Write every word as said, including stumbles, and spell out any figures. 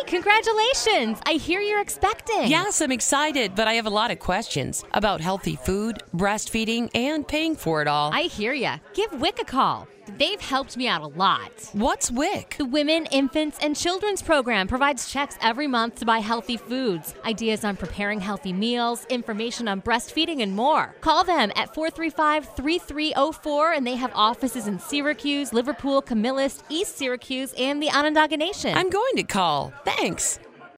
congratulations. I hear you're expecting. Yes, I'm excited, but I have a lot of questions about healthy food, breastfeeding, and paying for it all. I hear ya. Give W I C a call. They've helped me out a lot. What's W I C? The Women, Infants, and Children's Program provides checks every month to buy healthy foods, ideas on preparing healthy meals, information on breastfeeding, and more. Call them at four three five, three three zero four, and they have offices in Syracuse, Liverpool, Camillus, East Syracuse, and the Onondaga Nation. I'm going to call. Thanks.